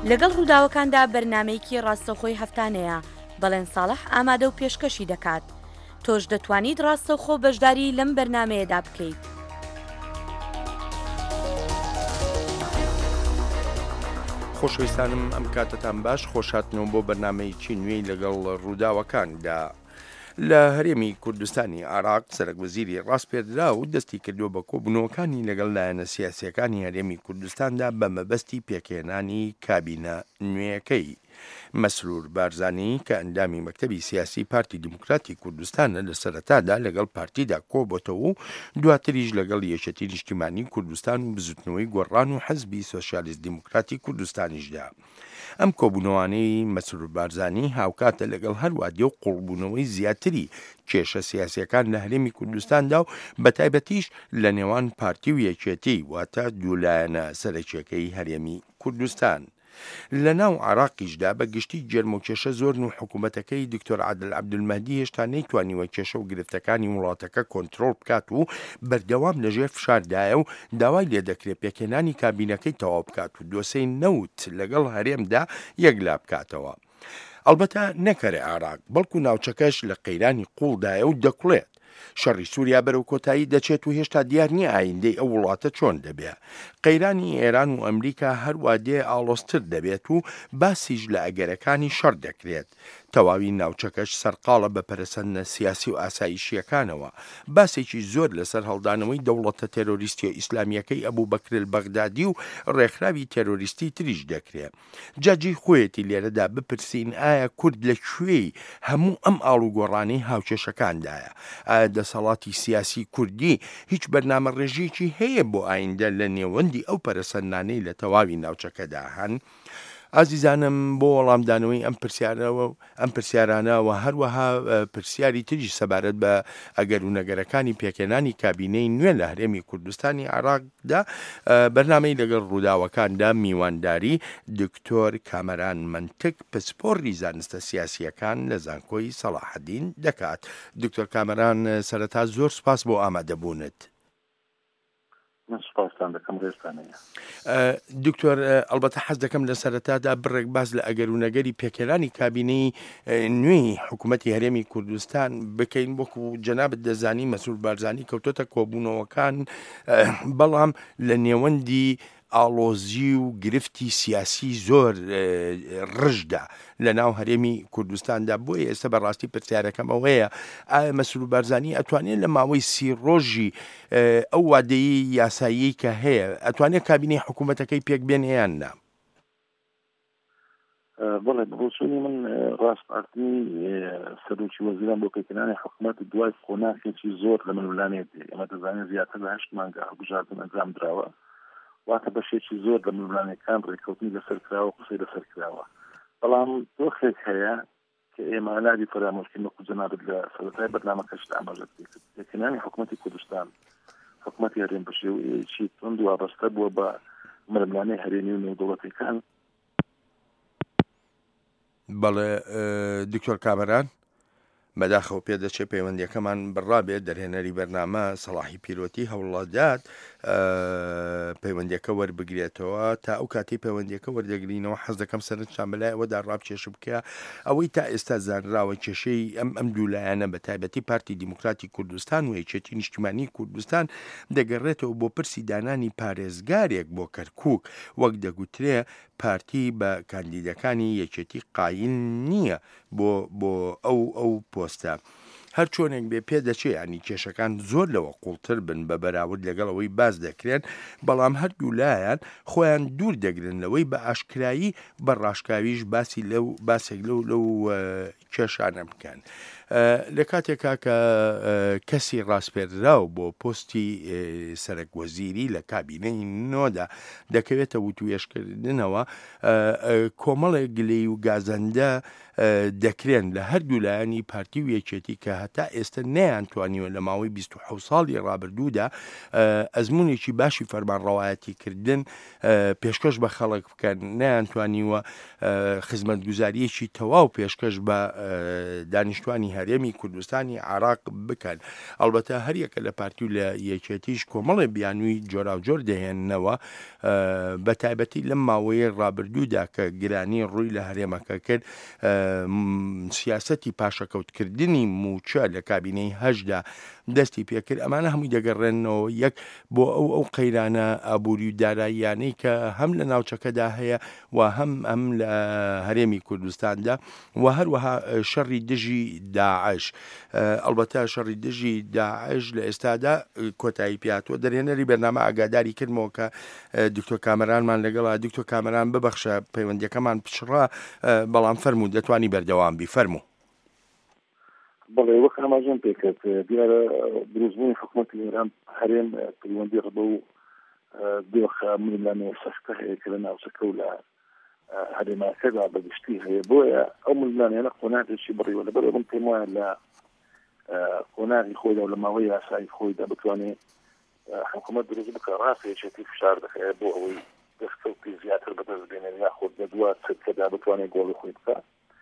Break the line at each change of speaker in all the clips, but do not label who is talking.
لەگەڵ ڕووداوەکاندا بەرنامەیەکی ڕاستەوخۆی هەفتانەیە بەڵێن ساڵح ئامادە و پێشکەشی دەکات. تۆش دەتوانیت ڕاستەوخۆ بەشداری لەم بەرنامەیەدا بکەیت.
خۆشەویستانم ئەم کاتتان باش خۆشهاتنەوە بۆ بەرنامەیەکی نوێی لەگەڵ ڕووداوەکاندا. لە هەرێمی کوردستانی عێراق سەرۆکوەزیری ڕاستپێدرا و دەستی کردووە بە کۆبوونەوەکانی لەگەڵ لایەنە سیاسیەکانی هەرێمی کوردستاندا بە مەبەستی پێکهێنانی کابینە نوێیەکەی. مەسرور بارزانی کە ئەندامی مەکتەبی سیاسی پارتی دیموکراتی کوردستانە لە سەرەتادا لەگەڵ پارتیدا کۆبۆتەوە و دواتریش لەگەڵ یەکێتی نیشتیمانی کوردستان و بزوتنەوەی گۆڕان و حەزبی سۆشیالیست دیموکراتی کوردستانیشدا. ئەم کۆبوونەوانەی مەسرور بارزانی هاوکاتە لەگەڵ هەروادێ و قوڵبوونەوەی زیاتری کێشە سیاسیەکان لە هەرێمی کوردستاندا و بەتایبەتیش لە نێوان پارتی و یەکێتی واتە دوولایەنە سەرەکیەکەی هەرێمی کوردستان. لە ناو عێراقیشدا بە گشتی جەرم و کێشە زۆرن و حکوومەتەکەی دکتۆر عادل عەبدولمەهدی هێشتا نەیتوانیوە کێشە و گرفتەکانی وڵاتەکە کۆنتڕۆڵ بکات و بەردەوام لەژێر فشاردایە و داوای لێ دەکرێت پێکهێنانی کابینەکەی تەواو بکات و دۆسەی نەوت لەگەڵ هەرێمدا یەکلا بکاتەوە. ئەلبەتە نەکەرێ عێراق بەڵکو ناوچەکەش لە قەیرانی قوڵدایە و دەکوڵێت. شەڕی سووریا بەرەو کۆتایی دەچێت و هێشتا دیار نییە ئایندەی ئەو وڵاتە چۆن دەبێت. قەیرانی ئێران و ئەمریکا هەروە دێ ئاڵۆزتر دەبێت و باسیش لە ئەگەرەکانی شەڕ دەکرێت. تەواوی ناوچەکەش سەرقاڵە بە پەرەسەندە سیاسی و ئاسایشیەکانەوە. باسێکی زۆر لەسەر هەڵدانەوەی دەوڵەتە تێرۆریستی ئیسلامیەکەی ئەبوو بەکر بەغدادی و ڕێکخراوی تێرۆریستی تریش دەکرێت. جاجی خۆیەتی لێرەدا بپرسین ئایا کورد لەکوێی هەموو ئەم ئاڵوگۆڕانەی هاوکێشەکاندایە؟ ئایا دەسەڵاتی سیاسی کوردی هیچ بەرنامە ڕێژەیەکی هەیە بۆ ئایندە لە نێوەندی ئەو پەرەسەندانەی لە تەواوی ناوچەکەدا هەن؟ ئازیزانم بۆ وەڵامدانەوەی ئەم پرسیارانەوە هەروەها پرسیاری تریش سەبارەت بە ئەگەر و نەگەرەکانی پێکهێنانی کابینەی نوێ لە هەرێمی کوردستانی عێراقدا بەرنامەی لەگەڵ ڕووداوەکاندا میوانداری دکتۆر کامەران منتک پسپۆڕی زانستە سیاسیەکان لە زانکۆی سەلاحەدین دەکات. دکتۆر کامەران سەرەتا زۆر سوپاس بۆ ئامادەبوونت. دکتۆر ئەلبەتە حەز دەکەم لە سەرەتادا بڕێک باس لە ئەگەر و نەگەری پێکهێنانی کابینەی نوێی حکوومەتی هەرێمی کوردستان بکەین. وەکو جەنابەت دەزانی مەسرور بارزانی کەوتۆتە کۆبوونەوەکان بەڵام لە نێوەندی ئاڵۆزی و گرفتی سیاسی زۆر ڕژدا لە ناو هەرێمی کوردستاندا. بۆیە ئێستا بەڕاستی پرسیارەکەم ئەوەیە ئایا مەسرور بارزانی ئەتوانێت لە ماوەی 30 ڕۆژی ئەو وادەیی یاسایی کە هەیە ئەتوانێت کابینەی حکوومەتەکەی پێک بێن یان نا؟
بەڵێ بۆچوونی من ڕاستئاقلنی سەرۆکی وەزیران بۆ پێکهێنانی حکوومەت دوای خۆناکێکی زۆر لە ململانێت ئەمە دەزانێت زیاتر لە 8 مانگە هەڵبژاردن ئەنجام درراوە، واتە بەشێکی زۆر لە ململانەکان ڕێککەوتنی لەسەر کراوە و قسەی لەسەر کراوە. بەڵام دۆخێک هەیە کە ئێمە نادی فەرامۆشکردن وەکو جەنابەت لە سەرەتای بەرنامەکەشدا ئاماژە کرد. پێکهێنانی حکوومەتی کوردستان حکوومەتی هەرێم بە شێوەیەکی تند و وابەستە بووە بە ململانەی هەرێمی و نێودەوڵەتیەکان.
بەڵێ دکتۆر کامەران بەداخەوە پێدەچێت پەیوەندیەکەمان بڕابێت. دەرهێنەری بەرنامە سەلاحی پیرۆتی هەوڵەدات پەیوەندیەکە وەربگرێتەوە. تا ئەو کاتی پەیوەندیەکە وەردەگرینەوە حەز دەکەم سەرنجتان بەلای ئەوەدا ڕابکێش بکە ئەوەی تا ئێستا زانراوە کێشەی ئەم دوولایەنە بە تایبەتی پارتی دیموکراتی کوردستان و یەکێتی نیشتیمانی کوردستان دەگەڕێتەوە بۆ پرسی دانانی پارێزگارێک بۆ کەرکووک. وەک دەگوترێ پارتی بە کاندیدەکانی یەکێتی قایل نییە بۆ ئەو پۆستە. هەر چۆنێک بێ پێدەچێت ینی کێشەکان زۆر لەوە قوڵتر بن بە بەراورد لەگەڵەوەی باز دەکرێن، بەڵام هەردوو لایەن خۆیان دوور دەگرن لەوەی بە ئاشکرایی بە ڕاشکاویش باسێک لەو کێشانە بکەن. لە کاتێکا کە کەسی ڕاستپێدراو بۆ پۆستی سەرۆکوەزیری لە کابینەی نۆدا دەکەوێتە وتوێشکردنەوە، کۆمەڵێک گلەی و گازەندە دەکرێن لە هەردوو لایەنی پارتی و یەکێتی کە هەتا ئێستا نەیانتوانیوە لە ماوەی 27 ساڵی ڕابردوودا ئەزمونێکی باشی فەرمانڕەوایەتی کردن پێشکەش بە خەڵک بکەن، نەیانتوانیوە خزمەتگوزاریەکی تەواو پێشکەش بە دانیشتوانی هەرێمی کوردستانی عراق بکەن. ئەلبەتە هەریەکە لە پارتی و لە یەکێتیش کۆمەڵی بیانووی جۆراوجۆر دەهێننەوە بە تایبەتی لەم ماوەیە ڕابردوودا کە گرانی ڕووی لە هەرێمەکە کرد سیاسەتی پاشەکەوتکردنی موچە لە کابینەی هەشدا دەستی پێکرد. ئەمانە هەمووی دەگەڕێنەوە یەک بۆ ئەو قەیرانە ئابووری و داراییانەی کە هەم لە ناوچەکەدا هەیە و هەم لە هەرێمی کوردستاندا و هەروەها شەڕی دژی داعش. ئەلبەتە شەڕی دژی داعش لە ئێستادا کۆتایی پیاتوە دەرێنەری بەرنامە ئاگاداری کردمەوە کە دکتۆر کامەرانمان لەگەڵا. دکتۆر کامەران ببەخشە پەیوەندیەکەمان پچڕا بەڵام فەرموو دەتوانی بەردەوام بی فەرموو.
بەڵێ وەک ئاماژەم پێکرد دیارە دروستبوونی حکوومەتی ئێران هەرێم پەیوەندی ڕبە و دۆخە ململانەوە سەختە هەیە کە لە ناوچەکە و لە هەرێماکەدا بەگشتی هەیە بۆیە ئەو ململانیانە قۆناغێکی بڕیوە لەبەر من پێم وایە لە قۆناغی خۆیدا و لە ماوەی یاسایی خۆیدا بتوانێت حکوومەت دروست بکە ڕاستێکی فشار دەکەوێت بۆ ئەوەی دەستکەوتی زیاتر بەدەست بێنێت یاخود بە دووار چەکەدا بتوانێت گۆڵی خۆی بکە.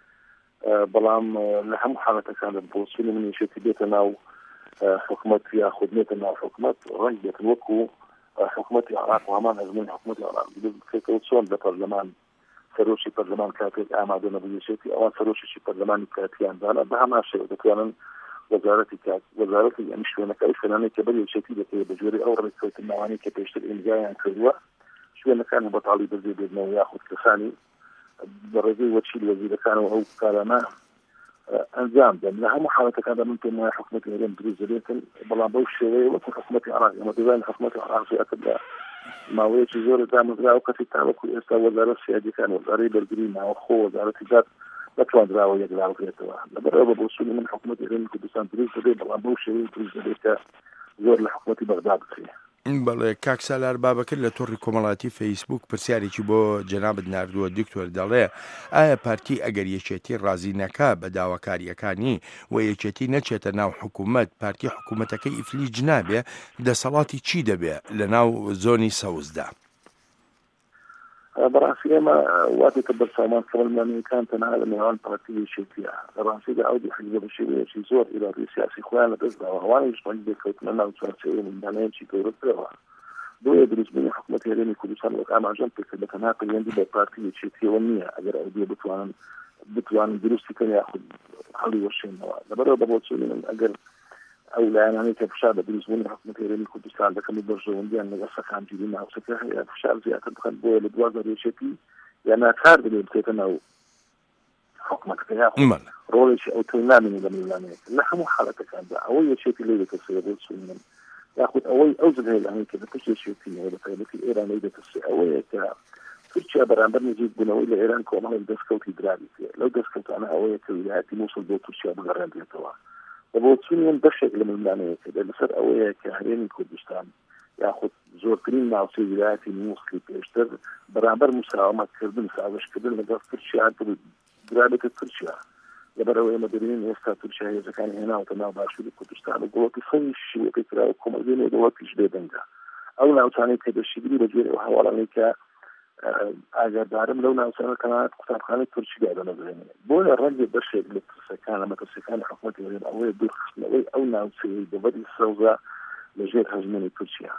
بەڵام لە هەموو حاڵەتەکاندا بۆ سولی منیشێتی بێتە ناو حکوومەت یاخود نێتە ناو حکوومەت ڕەنگ بێتن وەکو حکوومەتی عراق و هەمان هەزموی حکوومەتی عراق بکرێتەوە چۆن لە پەرلەمان سەرۆکی پەرلەمان کاتێک ئامادە نەبوویەتی ئەوان سەرۆکیی پەرلەمانی کاتیاندانە بە هەمان شێوە دەتوانن وەزارەتی ئەم شوێنەکە ئەو شوێنانەی کە بەریەکێتی دەکرێت بە جۆری ئەو ڕێککەوتن ناوانەی کە پێشتر ئیمزایان کردووە شوێنەکان بەتاڵی بەجێ بێنەوە یاخود کەسانی بەڕێگەی وەچیل وەزیرەکانەوە ئەو کارانە ئەنجام دەن. لە هەموو حاڵەتەکاندا من پێم وایە حکوومەتی هەرێم دروست دەبێتن بەڵام بەو شێوەیە وەکو حکوومەتی عراق ئەمە دەزانین حکوومەتی عراق زیاتر لە ماوەیەکی زۆر دامەزراوە کەسی تاوەکو ئێستا وەزارەت سیادیەکان وەزارەی بەرگری ناوەخۆ وەزارەتی داد نەتوانراوە یەکلا بکرێتەوە. لەبەرەوە بۆ سولی من حکوومەتی هەرێمی کوردستان دروست دەبێت بەڵام بەو شێوەیە دروست دەبێت کە زۆر لە حکوومەتی بەغداد بکرێت.
بەڵێ کاک سالار بابەکرد لە تۆڕی کۆمەڵاتی فەیسبوک پرسیارێکی بۆ جەنابەت ناردووە دکتۆر دەڵێ ئایا پارتی ئەگەر یەکێتی ڕازی نەکا بە داواکاریەکانی و یەکێتی نەچێتە ناو حکوومەت پارتی حکوومەتەکەی ئیفلیج نابێ دەسەڵاتی چی دەبێ لە ناو زۆنی سەوزدا؟
بەڕاستی ئێمە واتێکە بەرسامان کەمەلمانەکان تەنها لە نێوان پارتی یەکێتیە لە ڕاستیدا ئەو حیزب بە شێوەیەکی زۆر ئیرادی سیاسی خۆیان لەدەستداوە هەوانیش ڕەنگ دەکەوتنە ناو چوارچێوەی ملمانەیەکی گەورەترەوە. بۆیە دروستبوونی حکوومەتی هەرێمی کوردستان وەک ئاماژەم پێکرد تەنها پەیوەندی بە پارتی یەکێتیەوە نییە ئەگەر ئەو دێ بتوانن دروستی کەن یاخود هەڵی وەشێنەوە. لەبەرەوە بە بۆ چوونی من ئەگەر ئەو لایەنانەی کە فشار بە دروستبوونی حکوومەتی هەرێمی کوردستان دەکەن و بەرژەوەندیان لەگەڵ سەرکانگیری ناوچەکە هەیە فشار زیاتر بکەن بۆیە لە دوازدە یەکێتی یا ناکار دەبێت بکرێتە ناو حکوومەتەکە یاخود ڕۆڵێکی ئەو تۆی نامێنی لە ملمانەیەک لە هەموو حاڵەتەکاندا ئەوەی یەکێتی لێ دەکەسێ بۆ چوونی من یاخود ئەوەی ئەو جلهێلانەی کە بەپشت یەکێتیەوە بە تایبەتی ئێرانەی دەکەسێ ئەوەیە کە تورکیا بەرامبەر نزیک بوونەوەی لە ئێران کۆمەڵێک دەستکەوتی درابی پێ لەو دەستکەوتانە ئەوەیە کە ویلایەتی مووسڵ بۆ تورکیا بگەڕێنرێتەوە. بۆ چوونی من بەشێک لە ملمانەیەکە لەسەر ئەوەیە کە هەرێمی کوردستان یاخود زۆرترین ناوچەی ویلایەتی مووسڵی پێشتر بەرامبەر مساومەتکردن ساوشکردن لەگەڵ تورکیا درابێتە تورکیا. لەبەرەوە ئێمە دەبینین ئێستا تورکیا هێزەکانی هێناوەتە ناو باشووری کوردستان و گوڵەتی خەوی شیوە پێکراوە کۆمەلگەی دەوڵەتیش بێدەنگە ئەو ناوچانەی پێدەشیگری بە جێرە ئەو هەواڵانەی کە ئاگادارم لەو ناوچانە تەنانەت قوتابخانەی تورکیا دەنەبێنێت. بۆیە ڕەنگێ بەشێک لە ترسەکان لە مەترسەکانی حکوومەتی هەرێم ئەوەیە دوورخستنەوەی ئەو ناوچەی بەبەری سەوزە لەژێر هەژمێنی تورکیا.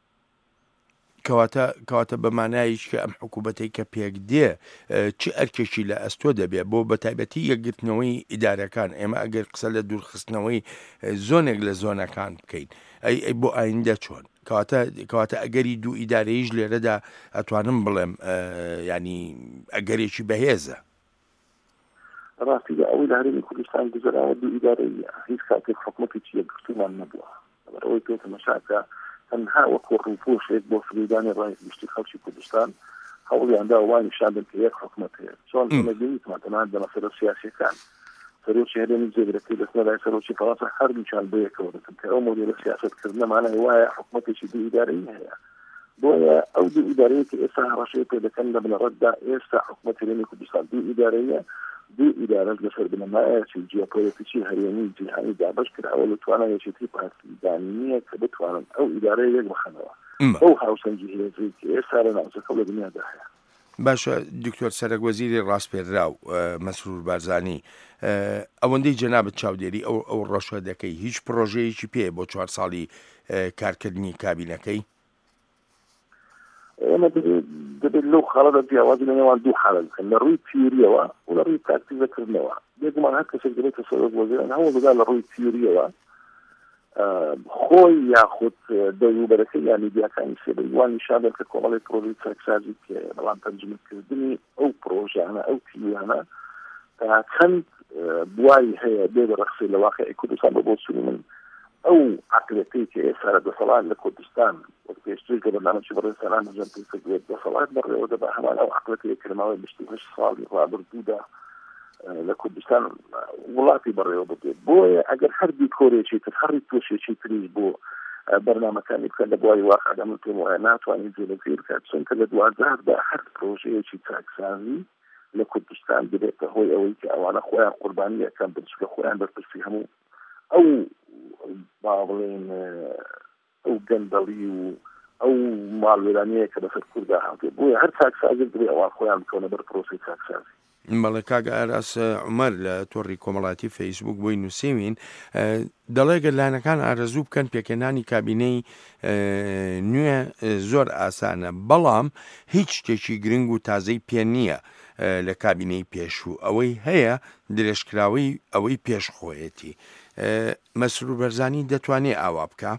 کەواتە بەمانایش کە ئەم حکوومەتەی کە پێک دێ چ ئەرکێکی لە ئەستۆ دەبێت بۆ بەتایبەتی یەکگرتنەوەی ئیدارەکان. ئێمە ئەگەر قسە لە دوورخستنەوەی زۆنێک لە زۆنەکان بکەین ئەی بۆ ئایندە چۆن کەواتە ئەگەری دوو ئیدارەیش لێرەدا ئەتوانم بڵێم ینی ئەگەرێکی بەهێزە.
ڕاستیدا ئەوەی لە هەرێمی کوردستان گوزەراوە دوو ئیدارەی هیچ کاتێک حکوومەتێکی یەکگرتومان نەبووە. لەبەرەوەی پێوتە مەشاکە تەنها وەکو ڕووپۆشێک بۆ فریدانی ڕای گشتی خەڵکی کوردستان هەوڵیاندا وانی شاندن کە یەک حکوومەت هەیە چۆن ئەمەبینیتمان تەنانەت لە مەسەلە سیاسیەکان سەرۆکی هەرێمی جێگرەکەی دەستنە لای سەرۆکی فەڕەنسا هەردووچان بە یەکەوە دەکەن کە ئەو مۆدێلە سیاسەتکردنەمانە وایە حکوومەتێکی دوو ئیدارەیی هەیە. بۆیە ئەو دوو ئیدارەیە کە ئێستا هەڕەشەی پێ دەکەن لە بنەڕەتدا ئێستا حکوومەتی هەرێمی کوردستان دوو ئیدارەیە دوو ئیدارەش لەسەر بنەمایەکی جیۆپۆلیتیکی هەرێمی جیهانی دابش کراوە لەتوانە یەکێتی پارتیدانی نییە کە بتوانن ئەو ئیدارەیە یەک بخەنەوە ئەو هاوسەنگی هێزی کە ئێستا لە ناوچەکە لە دنیادا هەیە.
باشە دکتۆر سەرۆکوەزیری ڕاستپێدراو مەسرور بارزانی ئەوەندەی جەنابەت چاودێری ئەو ڕەشە دەکەی هیچ پرۆژەیەکی پێ بۆ 4 ساڵی کارکردنی کابینەکەی
ئێمە دەبێت لەو خاڵەدا جیاوازی لە نێوان دوو حاڵە بکەن لە ڕووی تیوریەوە و لە ڕووی پراکتیکەکردنەوە بێگومان هەر کەسێک دەبێتە سەرۆکوەزیران هەوڵ بدات لە ڕووی تیوریەوە خۆی یاخود دەوروبەرەکەی یا میدیاکانی سێبەریوانی شادر کە کۆمەڵی پرۆژەی چاکسازی کە بەڵام تەرجمەکردنی ئەو پرۆژانە ئەو تیوریانە چەند بواری هەیە بێ بەڕەخسەی لە واقعی کوردستان بە بۆ چوونی من ئەو عقلەکەی کە ئێستا لە دەسەڵات لە کوردستان وەک پێشتر کە بەرنامەی بەڕێوەسەران هەژار پێکردوێت دەسەڵات بەڕێوە دەبا هەمان ئەو عقلەکەی کە لەماوەی 28 ساڵی ڕابردوودا لە کوردستان وڵاتی بەڕێوە بێت بۆیە ئەگەر هەردی کۆرێکی تر هەڕی تۆشێکی تریش بۆ بەرنامەکانی بکەن لە بواری واقعدا من پێم وایە ناتوانین جێبەجێ بکات چونکە لە 2010 هەر پرۆژەیەکی چاکسازی لە کوردستان دەبێتە هۆی ئەوەی کە ئەوانە خۆیان قوربانی ئەکەن بچکە خۆیان بەرپرسی هەموو ئەو با بڵێن ئەو گەندەڵی و ئەو ماڵوێرانەیە کە بەسەر کووردا هاتێ بۆیە هەر چاکسازی دەبێت ئەوان خۆیان بکەونە بەر پرۆسی چاکسازی
بەڵێ کاگە ئاراس عومەر لە تۆڕی کۆمەڵاتی فەیسبوک بۆی نووسیوین دەڵێ گەلانەکان ئارەزوو بکەن پێکەنانی کابینەی نوێ زۆر ئاسانە بەڵام هیچ شتێکی گرنگ و تازەی پێ نییە لە کابینەی پێشوو ئەوەی هەیە درێژکراوی ئەوەی پێشخۆیەتی مەسرور بەرزانی دەتوانێت ئاوا بکە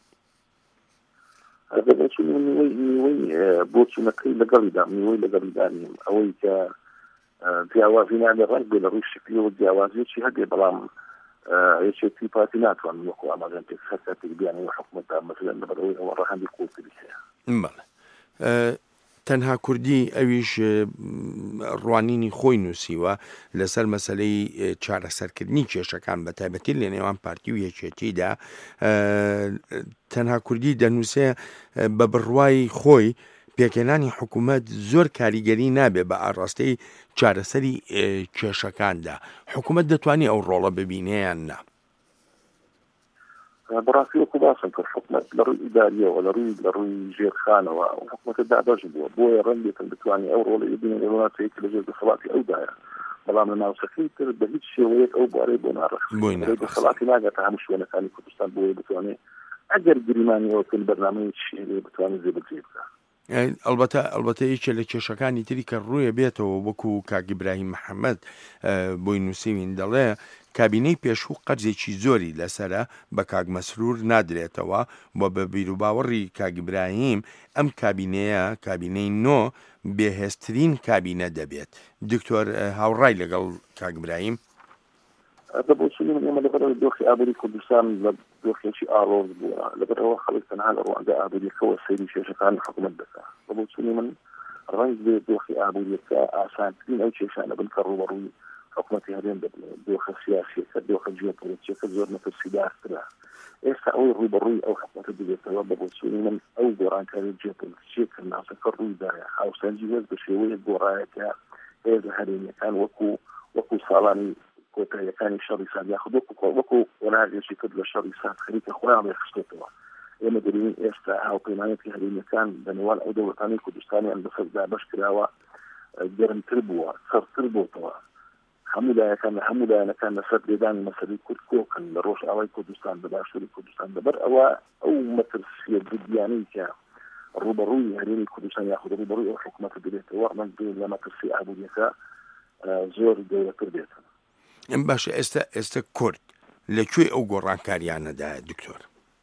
نیوەی بۆچوونەکەی لەگەڵیدا نیوەی لەگەڵیدانیم ئەوەی کە جیاوازی نادە ڕنگ بێ لە ڕووی شکلیەوە جیاوازیەکی هەبێ بەڵام یەکێتی پارتی ناتوانن وەکو ئاماژەن پێک هەر کاتێک بیانەوە حکوومەتدا مەسەلەن لەبەرەوەی ئەوە ڕەهەندی کۆڵتری هەیە
بەڵێ تەنها کوردی ئەویش ڕوانینی خۆی نووسیوە لەسەر مەسەلەی چارەسەرکردنی کێشەکان بە تایبەتی لە نێوان پارتی و یەکێتیدا تەنها کوردی دەنووسێ بە بڕوای خۆی پێکێنانی حکوومەت زۆر کاریگەری نابێ بە ئاڕاستەی چارەسەری کێشەکاندا حکوومەت دەتوانێت ئەو ڕۆڵە ببینێیان نا
بەڕاستی وەکو باسم کرد حکوومەت لە ڕووی ئیداریەوە لە ڕووی ژێرخانەوە حکوومەتە دابەش بووە بۆیە ڕەنگێکن بتوانێت ئەو ڕۆڵە ببینێ لە وڵاتێکی لە ژێر دەسەڵاتی ئەودایە بەڵام لە ناوچەکەی تر بە هیچ شێوەیەک ئەو بارەی بۆ ناڕەخت دەسەڵاتی ناگاتە هەموو شوێنەکانی کوردستان بۆیە بتوانێت ئەگەر گریمانیەوەکن بەرنامەیەکی شێوەیە بتوانێت جێبەجێ بکات
ئەلبەتە یەکێ لە کێشەکانی تری کە ڕوویە بێتەوە وەکو کاک ئیبراهیم محەممەد بۆی نووسیوین دەڵێ کابینەی پێشوو قەرزێکی زۆری لەسرە بە کاک مەسرور نادرێتەوە بۆ بە بیر و باوەڕی کاک ئیبراهیم ئەم کابینەیە کابینەی نۆ بێهێزترین کابینە دەبێت دکتۆر هاوڕای لەگەڵ کاک ئیبراهیم
بۆچوونی من ئێمە لەبەرەوەی دۆخی ئابووری کوردستان لە دۆخێکی ئاڕۆز بووە لەبەرەوە خەڵک تەنها لە ڕوانگە ئابووریەکەوە سەیری کێشەکان حکوومەت دەکات بۆچوونی من ڕەنگ بێ دۆخی ئابووریەکە ئاسانترین ئەو کێشانە بن کە ڕوبەڕووی حکوومەتی هەرێم دەبێت دۆخە سیاسیەکە دۆخە جیۆپۆلیتیکە زۆر مەترسیدارترە ئێستا ئەوەی ڕوبەڕووی ئەو حکوومەتە دەبێتەوە بۆچوونی من ئەو گۆڕانکاری جیۆپۆلیتیکە کە ناوچەکە ڕوویدایە هاوسەنجی هێز بە شێوەیە گۆڕایەکە هێزە هەرێمیەکان وەکو ساڵانی کۆتاییەکانی شەڕی ساد یاخود وەکو وەناگێکی کرد لە شەڕی ساد خەریکە خۆیان ڕێخستێتەوە ئێمە دەبینین ئێستا هاوپەیمانێتی هەرێمیەکان بەنێوان ئەو دەوڵەتانی کوردستانیان بەسەردا بەش کراوە گەرمتر بووە سەرتر بۆتەوە هەموو لایەکان لە هەموو لایەنەکان لەسەر لێدانی مەسەلەی کورد کۆکن لە ڕۆژ ئاوای کوردستان بە باشووری کوردستان دەبەر ئەو مەترسیە جدیانەی کە ڕوبەڕووی هەرێمی کوردستان یاخود ڕوبەڕووی ئەو حکوومەتە دەبێتەوە ڕەنگ بێ لە مەترسی ئابووریەکە زۆر گەورەتر بێتن
باشە ئێستا کورد لەکوێ ئەو گۆڕانکاریانەدایە دکتۆر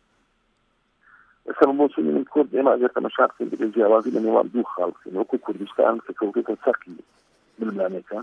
ئێستا بۆچوونی من کورد ئێمە ئەگەر تەماشا بکەین دەبێت جیاوازی لە نێوان دوو خاڵ بکەین وەکو کوردستان کە کەوتێتە سەرکی ململانەکان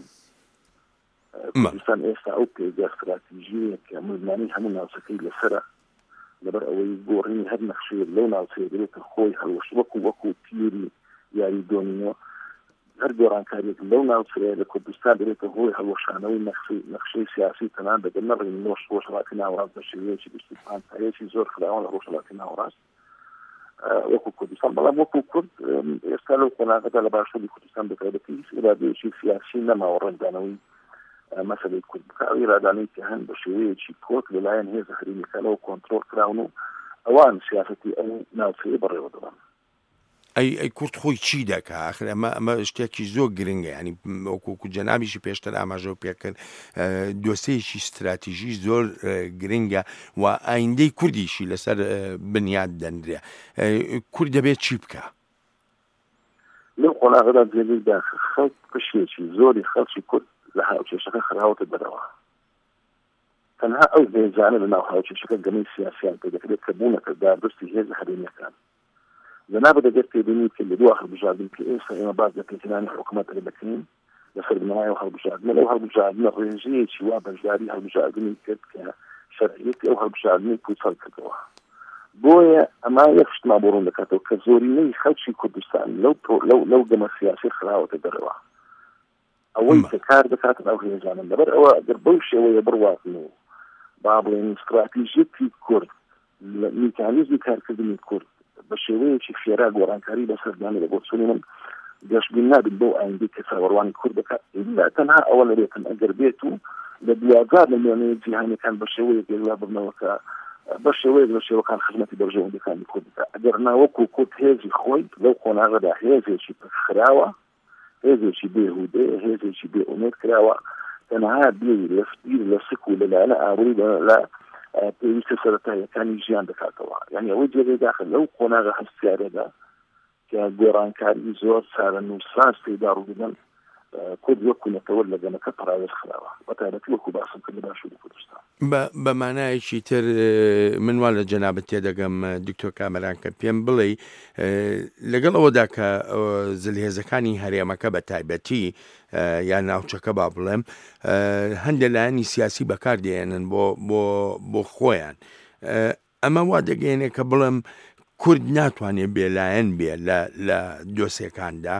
کوردستان ئێستا ئەو پێگە استراتیژیە کە ململانی هەموو ناوچەکەی لەسرە لەبەر ئەوەی گۆڕینی هەر نەخشەیەک لەو ناوچەیە دەبێتە خۆی هەڵوەش وەکو تیری یاری دۆمینۆ هەر گۆڕانکاریێک لەو ناوچەیە لە کوردستان دەبێتە هۆی هەڵوەشانەوەی نەخشەی سیاسی تەنان دەبێت نەڕێن ڕۆژهەڵاتی ناوەڕاست بە شێوەیەکی پانتایەکی زۆر خراوە لە ڕۆژهەڵاتی ناوەڕاست وەکو کوردستان بەڵام وەکو کورد ئێستا لەو قۆناغەدا لە باشووری کوردستان بەتایبەتی هیچ ئێرادەیەکی سیاسی نەماوە ڕێندانەوەی مەسەلەی کورد بکە ئەو ئێرادانەی کە هەن بە شێوەیەکی کۆک لەلایەن هێزە هەرێمیەکانەوە کۆنتڕۆڵ کراون و ئەوان سیاسەتی ئەو ناوچەیە بەڕێوە دەبن
ئەی کورت خۆی چی دەکا ئاخر ئەمە شتێکی زۆر گرنگە ینی وەکو جەنابیشی پێشتر ئاماژە و پێکرد دۆسەیەکی استراتیژی زۆر گرنگە و ئایندەی کوردیشی لەسەر بنیاد دەنرێ کورد دەبێت چی بکە
لەو قۆناغدا جێگەیدا خەڵک پشتێکی زۆری خەڵکی کورد لە هاوچێشەکە خراوەتە بەرەوە تەنها ئەو هێزانە لە ناو هاوچێشەکە گەمەی سیاسیان پێ دەکرێت کە بوونەکە دابستی هێز هەرێمیەکان جناب دەگەر پێبینی کە لە دووە هەڵبژاردن کە ئێستا ئێمە باز لە پێکردنی حکوومەتەکە دەکەین لەسەر بنەمای و هەڵبژاردنە لەو هەڵبژاردنە ڕێژەیەکی وا بەشداری هەڵبژاردننی کرد کە شەرعیەتی ئەو هەڵبژاردنەی پوچەڵ کردەوە بۆیە ئەما یەک شتما بۆ ڕوون دەکاتەوە کە زۆرینەی خەڵکی کوردستان لەو گەمە سیاسی خراوەتە دەرەوە ئەوەی کە کار دەکاتن ئەو هێزانن لەبەر ئەوە ئەگەر بەو شێوەیە بڕواتن و با بڵێن استراتیژیەتی کورد میکانیزمی کارکردنی کورد بە شێوەیەکی خێرا گۆڕانکاری بەسەردانی لە بۆ چونی من گەشتبین نابن بۆ ئایندەی کە چاوەڕوانی کورد دەکات ئیلا تەنها ئەوە لەبێتن ئەگەر بێت و لە دوازار لە میێنەیە جیهانیەکان بە شێوەیەک ێڵا ببنەوەکە بە شێوەیەک لە شێوەکان خزمەتی بەرژەوەندەکانی کورد دەکات ئەگەر ناوەکو کورد هێزی خۆی لەو قۆناغەدا هێزێکی خراوە هێزێکی بێهودەیە هێزێکی بێ ئومێد کراوە تەنها بێ لەفتیر لە سک و لەلایەنە ئاوری لە پێویستە سەرەتاییەکانی ژیان دەکاتەوە یعنی ئەوەی جێگەی داخل لەو قۆناغە هەستیارەدا کە گۆڕانکاری زۆر چارە نووسان پێدا ڕوودەدەن کورد وەکو نەتەوە لە گەمەکە پراوێز خراوە بەتایبەتی وەکو باسم کرد لە باشووری کوردستان
بە مانایەکی تر من وا لە جەنابەت تێدەگەم دکتۆر کامەران کە پێم بڵێ لەگەڵ ئەوەدا کە زلهێزەکانی هەرێمەکە بە تایبەتی یان ناوچەکە با بڵێم هەندێک لایەنی سیاسی بەکاردێنن بۆ خۆیان ئەمە وا دەگەێنێ کە بڵێم کورد ناتوانێت بێلایەن بێ لە دۆسیەکاندا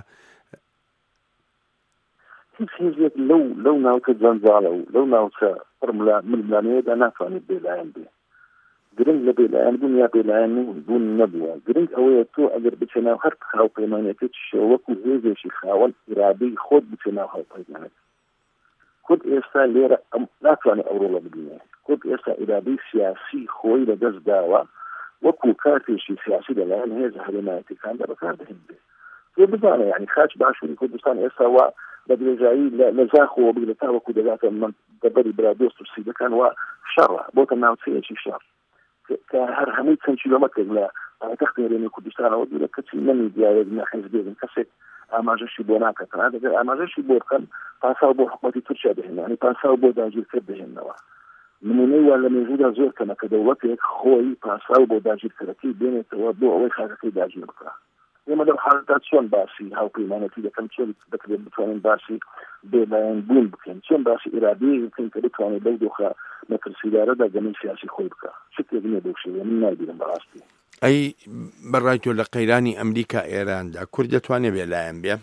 هیچ هێزێک لەو ناوچە جەنجاڵە و لەو ناوچە ململانەیەدا ناتوانێت بێلایەن بێ گرنگ لە بێلایەن بوون یا بێلایەن بوون نەبووە گرنگ ئەوەیە تۆ ئەگەر بچێ ناو هەر هاوپەیمانێتی شێوەکو هێزێکی خاوەن ئیرادەی خۆت بچێ ناو هاوپەیمانێت کورد ئێستا لێرە ناتوانێت ئەو ڕۆڵە ببینێ کورد ئێستا ئیرادەی سیاسی خۆی لەدەست داوە وەکو کارتێکی سیاسی لەلایەن هێز هەرێمایەتیەکاندا بەکاردەهێن بێ تۆ بزانە یعنی خاچ باشووری کوردستان ئێستا وا بە درێژایی لە زاخەوە بگرێت تاوەکو دەگاتە من دەبەری برادۆست و سیدەکان وا شەڕە بۆتە ناوچەیەکی شەڕ کە هەر هەمووی چەند کیلۆمەترێک لە پایتەختی هەرێمی کوردستانەوە دوورە کەچی نەمی دیارێک نەحیز بێن کەسێک ئاماژەشی بۆ ناکەن دەگەر ئاماژەشی بۆ بکەن پاساو بۆ حکومەتی تورکیا دەهێن ینی پاساو بۆ داگیرکرد دەهێنەوە نمونەی وا لە مێژوودا زۆر کەمە کە دەوڵەتێک خۆی پاساو بۆ داگیرکردەکەی بێنێتەوە بۆ ئەوەی خاکەکەی داگیر بکە ئێمە لەو حالەتدا چۆن باسی هاوپەیمانەتی دەکەن چۆن دەکرێت بتوانین باسی بێلایەن بوون بکەین چۆن باسی ئیرادەیە بکەین کە بتوانێت لەو دۆخە مەترسیدارەدا گەمەی سیاسی خۆی بکە شتێک نییە بەو شێوەیە من نابیرم بەڕاستی
ئەی بەڕای تۆ لە قەیرانی ئەمریکا ئێراندا کورد دەتوانێت بێلایەن بێ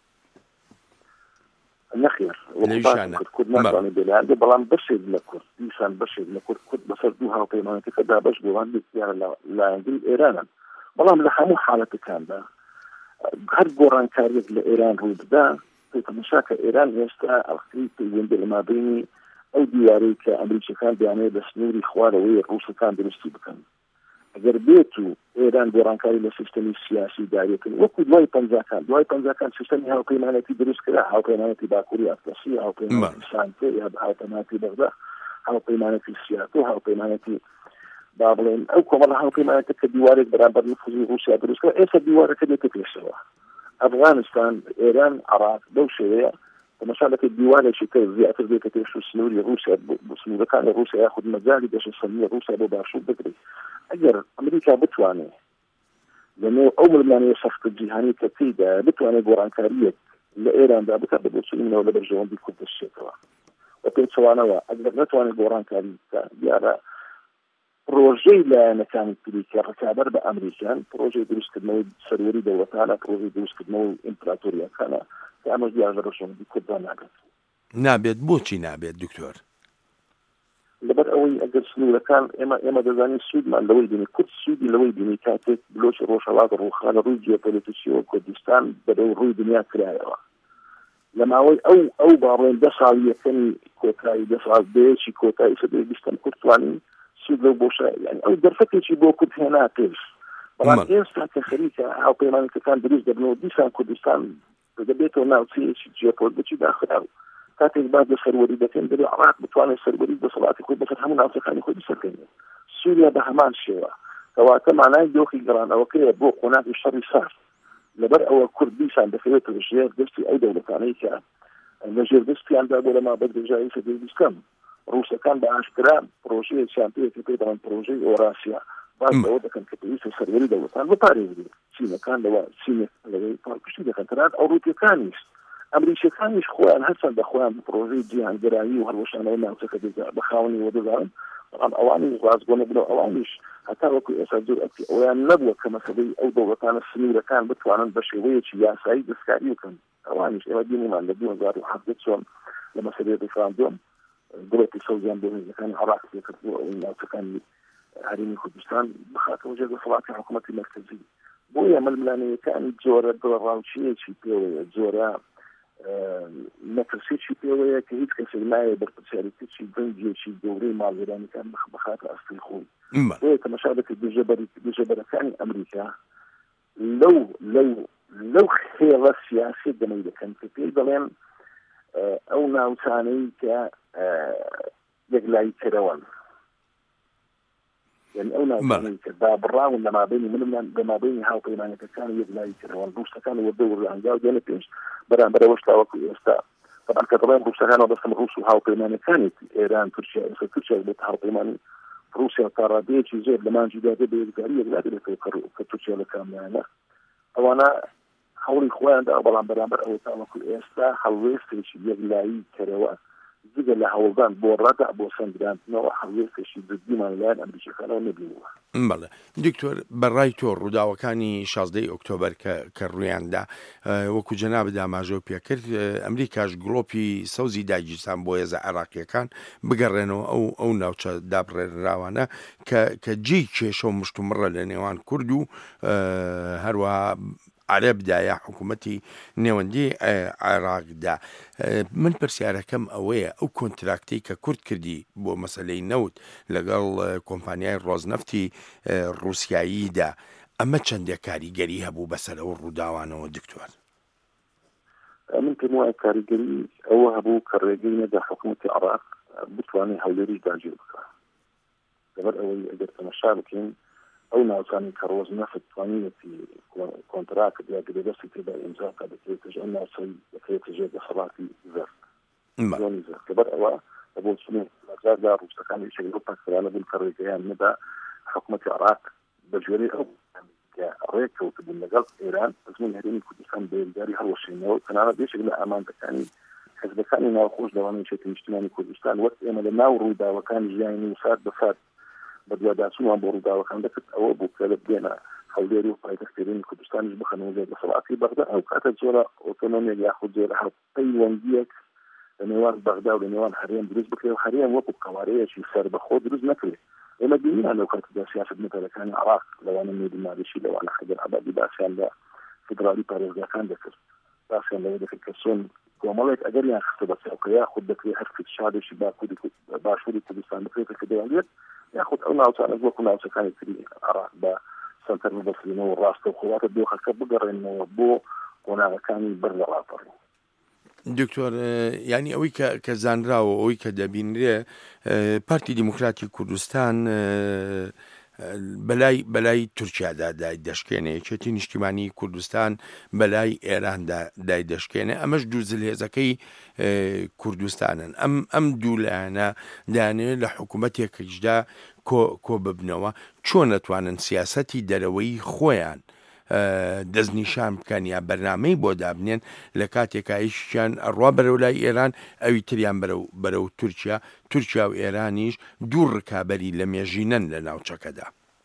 نەخێر کورد ناتوانێت بێلایەن بێ بەڵام بەشێک لە کورد دیسان بەشێک لە کورد بەسەر دوو هاوپەیمانەتەکە دابەش بۆوان دیارە لایەنگری ئێرانن بەڵام لە هەموو حالەتەکاندا هەر گۆڕانکاریەک لە ئێران ڕوودەدا تەماشا کە ئێران ئێستا ئەڵقی پەیوەندی لە مابینی ئەو دیوارەی کە ئەمریکیەکان دەیانەوێت بە سنووری خوارەوەی ڕووسەکان دروستی بکەن ئەگەر بێت و ئێران گۆڕانکاری لە سیستەمی سیاسی داریەکەن وەکو دوای پەنجاکان سیستەمی هاوپەیمانەتی دروست کرا هاوپەیمانەتی باکووری ئەتلەسی هاوپەیمانەتی سانتێ یا هاوپەیمانەتی بەغدا هاوپەیمانەتی سیاتۆ هاوپەیمانەتی با بڵێن ئەو کۆمەڵە هاوپەیمانەتە کە دیوارێک بەرامبەر نفوذی ڕووسیا دروست کرا ئێستا دیوارەکە دێتە پێشەوە ئەفغانستان ئێران عێراق بەو شێوەیە تەماشا دەکەیت دیوارێکی تر زیاتر دێتە پێش و سنووری ڕووسیا سنوورەکانی ڕووسیا یاخود مەجای گەشەسەنیە ڕووسیا بۆ باشوور بکرێت ئەگەر ئەمریکا بتوانێت لەنێو ئەو ملمانەیە سەخت جیهانی کە تێیدا بتوانێت گۆڕانکاریەک لە ئێراندا بکات بە بۆچوونەوە لە بەرژەوەندی کورد دەچێتەوە بە پێچەوانەوە ئەگەر نەتوانێت گۆڕانکاری بکات دیارە پرۆژەی لایەنەکانی تریکە ڕکابەر بە ئەمریکان پرۆژەی دروستکردنەوەی سەروەری دەوڵەتانە پرۆژەی دروستکردنەوەی ئیمپراتۆریەکانە کە ئەمەش دیار لە بەرژەوەندی کوردان
نابێت بۆچی نابێت دکتۆر
لەبەر ئەوەی ئەگەر سنوورەکان ئێمە دەزانین سوودمان لەوەی بینی کورد سوودی لەوەی بینی کاتێک بلۆچ ڕۆژهەڵات ڕووخانە ڕووی جیۆپۆلیتیکیەوە کوردستان بەرەو ڕووی دنیا کرایەوە لە ماوەی ئەو باڵێن 10 ساڵی یەکەمی کۆتایی 10 ساڵ بەیەکی کۆتایی سەدەی بیستم کورد توانین سود لەو بۆشە یعنی ئەو دەرفەتێکی بۆ کورد هێنا پێش بەڵام ئێستا کە خەریکە هاوپەیمانیەکان دروست دەبنەوە دیسان کوردستان دەبێتەوە ناوچەیەکی جیۆپۆلیتیکی داخراو کاتێک باز لە سەروەری دەکەن دەبێت عێراق بتوانێت سەروەری دەسەڵاتی خۆی بەسەر هەموو ناوچەکانی خۆی بسەرکەوێت سووریا بە هەمان شێوە کەواتە مانای دۆخی گەڕانەوەکەیە بۆ قۆناغی شەڕی سار لەبەر ئەوە کورد دیسان دەکەوێتەوە ژێر دەستی ئەو دەوڵەتانەی کە لە ژێر دەستیاندا بۆ لە مابەر دژایی سەدەی بیستەم ڕووسەکان بە ئاشکرا پرۆژەیەکیان پێ دەڵێن پرۆژەی ئۆراسیا باز ئەوە دەکەن کە پێویستە سەروەری دەوڵەتان بپارێزرێت چینەکان لەوە چینێک لەوەی پاڵپشتی دەکەن تەنانەت ئەوروپیەکانیش ئەمریکیەکانیش خۆیان هەستن بە خۆیان پرۆژەی جیهانگەرایی و هەڵوەشانەوەی ناوچەکە بەخاوەنی وەدەدان بەڵام ئەوانیش ڕازگۆ نەبنەوە ئەوانیش هەتا وەکو ئێستا جورئەتی ئەویان نەبووە کە مەسەلەی ئەو دەوڵەتانە سنوورەکان بتوانن بە شێوەیەکی یاسایی دەستکاری بکەن ئەوانیش ئێمە بینیمان لە 2017 چۆن لە مەسەلەی ڕیفراندۆم دەوڵەتی سەوزیان بۆ هێزەکانی عێراق پێکرد بۆ ئەوەی ناوچەکانی هەرێمی کوردستان بخاتەوە ژێر دەسەڵاتی حکوومەتی مەرکەزی بۆیە ململانەیەکانی جۆرە دڵڕاوچیەکی پێوەیە جۆرە نەترسێکی پێوەیە کە هیچ کەسێک نایە بەرپرسیارەتێکی دەنگێکی گەورەی ماڵوێرانەکان بخاتە ئەستەی خۆی بۆیە تەماشا دەکەیت دژەبەرەکانی ئەمریکا لەو خێڵە سیاسی دەمەی دەکەن کە پێی دەڵێن ئەو ناوچانەی کە یەکلایی کەرەوەن يعني أو ناس كذاب براون لما بيني هاو بيني كان يبني كذا والروس كانوا يدور عن جاو جانب إيش برا وش لاوك يستا طبعا كطبعا روس كانوا بس الروس وهاو بيني كانت إيران تركيا بتهاو بيني روسيا قارة شيء زي لما جداد بيجارية لا تدري كتركيا لكام يعني أو أنا حولي إخوان ده برا أو تاوك يستا حويس شيء يبني كذا زیگە لە هەوڵدان بۆ ڕەدا بۆ سەنگراندنەوە هەڵوێستێکی جددیمان لەلایەن ئەمریکیەکانەوە نەبینەوە.
بەڵێ دکتۆر بەڕای تۆ ڕووداوەکانی 16 ئۆکتۆبەر کە ڕوویاندا وەکو جەناب داماژۆ پێکرد ئەمریکاش گڵۆپی سەوزی داگیرستان بۆ هێزە عێراقیەکان بگەڕێنەوە ئەو ناوچە دابڕێراوانە کە جێی کێشە و مشتومڕە لە نێوان کورد و هەروەها عربدایە حکوومەتی نێوەندی عێراقدا. من پرسیارەکەم ئەوەیە ئەو کۆنتراکتی کە کورد کردی بۆ مەسەلەی نەوت لەگەڵ کۆمپانیای ڕۆزنەفتی ڕووسیاییدا ئەمە چەندێک کاریگەری هەبوو بەسەر ئەو ڕووداوانەوە دکتۆر؟
من پێم وایە کاریگەری ئەوە هەبوو کە ڕێگەی نەدا حکوومەتی عێراق بتوانێت هەولێریش داگیر بکات لەبەر ئەوەی ئەگەر تەماشا بکەین ئەو ناوچانی کە ڕۆزنەفت توانیەتی کۆنتراکت یا گرێدەستی تێدا ئیمزا بکات دەکرێتە ئەو ناوچەی دەکرێتە ژێر دەسەڵاتی زەرد زۆنی زەرد لەبەر ئەوە بۆ چنێ مەجاردا ڕووسەکانی شەیرۆپا کەرانە بوون کە ڕێگەیان نەدا حکوومەتی عێراق بەگوێرەی ئەو کە ڕێککەوتبوون لەگەڵ ئێران ئەزمون هەرێمی کوردستان بەیەکداری هەڵوەشێنەوە تەنانەت بێشێک لە ئامانجەکانی حزبەکانی ناوخۆش دەوانەیەتی نیشتیمانی کوردستان وەک ئێمە لە ناو ڕووداوەکانی ژیانی وسات بەسات بەدواداچووان بۆ ڕووداوەکان دەکرد ئەوە بوو کە لە بێنە هەولێری و پایتەختێرینی کوردستانیش بخەنەوە لە دەسەڵاتی بەغدا ئەو کاتە جۆرە ئۆتۆنۆمیە یاخود جۆرە پەیوەندیەک لە نێوان بەغدا و لە نێوان هەرێم دروست بکرێت و هەرێم وەکو قەوارەیەکی سەربەخۆ دروست نەکرێت. ئێمە بینیان لەو کاتەدا سیاسەت مەتەلەکانی عێراق لەوانە میدمادشی لەوانە حەیدەر عەبادی باسییان لە فیدرالی پارێزگاکان دەکرد باسییان لەوە دەکرد کە چۆن کۆمەڵێک ئەگەریان خستە بە چاوکە یاخود دەکرێت هەر فیدشادێکی باشووری کوردستان بکرێتە کە دەیانوێت یاخود ئەو ناوچانە وەکو ناوچەکانی تری عێراق بە سەنتەر بەفرینەوە ڕاستە و خۆواتە دۆخەکە بگەڕێنەوە بۆ قۆناغەکانی بەر لە ڕاپەڕی.
دکتۆر ینی ئەوەی کە زانراوە ئەوەی کە دەبینرێ پارتی دیموکراتی کوردستان بەلای تورکیادا دای دەشکێنێ یەکێتی نیشتیمانی کوردستان بەلای ئێراندا دای دەشکێنێ ئەمەش دوو زلهێزەکەی کوردستانن ئەم دوو لایەنە دایانەوێت لە حکوومەتێکیشدا کۆ ببنەوە چۆن نەتوانن سیاسەتی دەرەوەی خۆیان دەستنیشان بکەن یا بەرنامەی بۆ دابنێن لە کاتێکا هیچیان ئەڕوا بەرەو لای ئێران ئەوی تریان بەرەو تورکیا و ئێرانیش دوو ڕکابەری لە مێژینەن لە ناوچەکەدا.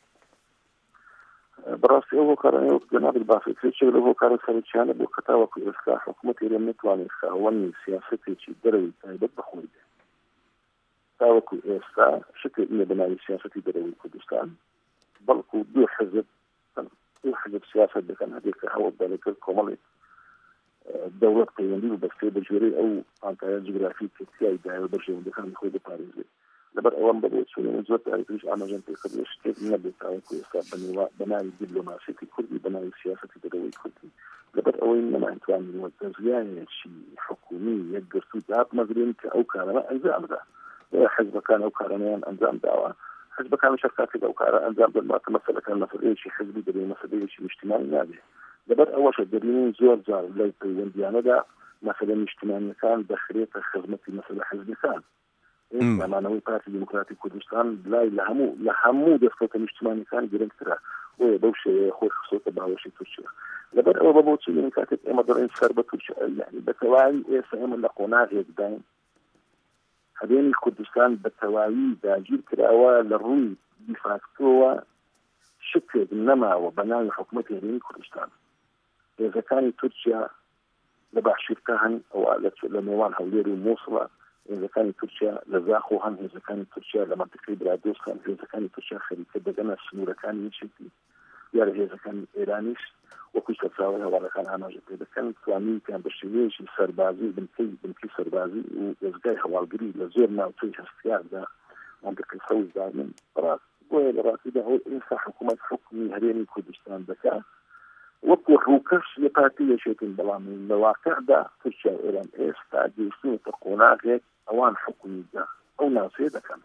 بەڕاستی ئەو هۆکارانەوە جەناب باسێتێک لە هۆکارە سەرچیانە بۆ کە تاوەکو ئێستا حکوومەت ئێران نەتوانێت خاوەنی سیاسەتێکی دەرەوەی تایبەت بەخۆی بێت. تاوەکو ئێستا شتێک نییە بەناوی سیاسەتی دەرەوەی کوردستان بەڵکو دوو حزب سیاست دەکەن هەبێت کە هەوڵدا لەگەڵ کۆمەڵێک دەوڵەت پەیوەندی و بەستێ بەژێرەی ئەو ئانتایە جوگرافی کە تیایدایە بەژێوەندەکانی خۆی بپارێزێت لەبەر ئەوەم بەبێ چونێن زۆر تاریخیش ئاماژەم پێکرد شتێک نەبێت تاوەکو ئێستا بەناوی دیپلۆماسیەتی کوردی بەناوی سیاسەتی دەرەوەی کوردی لەبەر ئەوەی نەمانتوانین وەکو زیانێکی حکومی یەکگرتو دابمەگرین کە ئەو کارانە ئەنجام بدە حزبەکان ئەو کارانەیان ئەنجام داوە حزبەکان شەرکاتی ئەو کارە ئەنجام بدەن مەسەلەکان مەسەلەیەکی حزبی دەبێ مەسەلەیەکی نیشتیمانی نابێ لەبەر ئەوەشە دەبینین زۆر جار لای پەیوەندیانەدا مەسەلە نیشتیمانیەکان دەخرێتە خزمەتی مەسەلە حزبەکان ئەمانەوەی پارتی دیموکراتی کوردستان لای لە هەموو دەستکەوتە نیشتیمانیەکان گرنگترە بۆیە بەو شێوەیە خۆی خسۆتە باوەشی تورکیا لەبەر ئەوە بە بۆچی کاتێک ئێمە دەڕێن سەر بە تورکیا یعنی بە تەواوی ئێستا ئێمە لە قۆناغێک داین هەرێمی کوردستان بە تەواوی داگیر کراوە لە ڕووی دیفاکتۆوە شتێک نەماوە بە ناوی حکوومەتی هەرێمی کوردستان هێزەکانی تورکیا لە باشوورکە هەن ئەوە لە نێوان هەولێر و مووسڵە هێزەکانی تورکیا لە زاخۆ هەن هێزەکانی تورکیا لە منطقەی برادۆس هەن هێزەکانی تورکیا خەریکە دەگەنە سنوورەکانی یەکێتی یا لە هێزەکانی ئێرانیش وەکوی سەرچاوی هەواڵەکان ئاماژە پێ دەکەن توانیتیان بە شێوەیەکی سەربازی بنکەی سەربازی و دەستگای هەواڵگری لە زۆر ناوچەی هەستیاردا منطقەی سەوزدانن ڕاست بۆیە لە ڕاستیدا ئێستا حکوومەت حکمی هەرێمی کوردستان دەکات وەکو ڕووکەش لە پارتی یەکێتن بەڵام لە واقعدا تورکیا و ئێران ئێستا گەیشتونەتە قۆناغێک ئەوان حکومیدا ئەو ناوچەیە دەکەن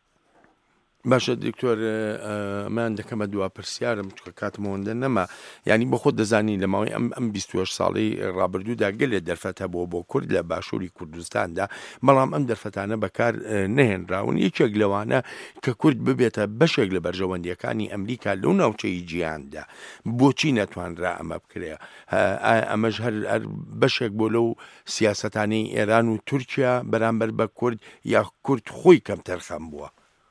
باشە دکتۆر ئەمان دەکەمە دوا پرسیارم چکە کاتمەوەندە نەما یعنی بە خۆت دەزانی لە ماوەی ئەم 28 ساڵی ڕابردوودا گەلێ دەرفەتە بۆ کورد لە باشووری کوردستاندا بەڵام ئەم دەرفەتانە بەکار نەهێنراون یەکێک لەوانە کە کورد ببێتە بەشێک لە بەرژەوەندیەکانی ئەمریکا لەو ناوچەی جیهاندا بۆچی نەتوانرا ئەمە بکرێ ئەمەش هەر بەشێک بۆ لەو سیاسەتانەی ئێران و تورکیا بەرامبەر بە کورد یا کورد خۆی کەم تەرخەم بووە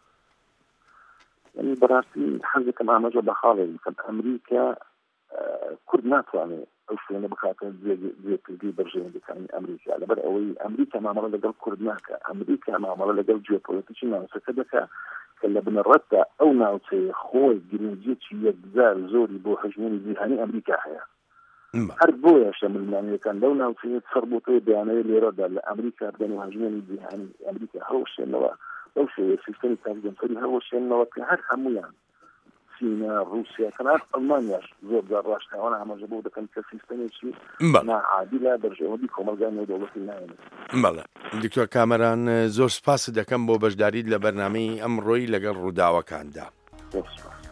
يعني براسي حزكم عمجة بخالي كان أمريكا كرد ناتواني أو شوية بخاطر زي تلقي برجين بكاني أمريكا على بر أوي أمريكا ما عمل لقل كرد ناكا أمريكا ما عمل لقل جيوبوليتيكي ناوسا كدكا كلا بنردتا أو ناوسي خوي جرينجيتشي يجزار زوري بو حجموني زيهاني أمريكا حيا هربويا شامل يعني كان لو ناوسي تصربطي بياني اللي ردا لأمريكا بدنو حجموني زيهاني أمريكا هوش إنه لو شيء سيستم التنظيم فريها هو شيء إنه هر هميان سينا روسيا كانت ألمانيا زور دراش وأنا عم أجيبه ده كان كسيستم شيء مع عادلة برجع ودي كمال جاني دولة النايم.
بله دكتور كامران زور سپاس دكان بو بجداريد لبرنامج أمروي لقى الرداوة كان ده.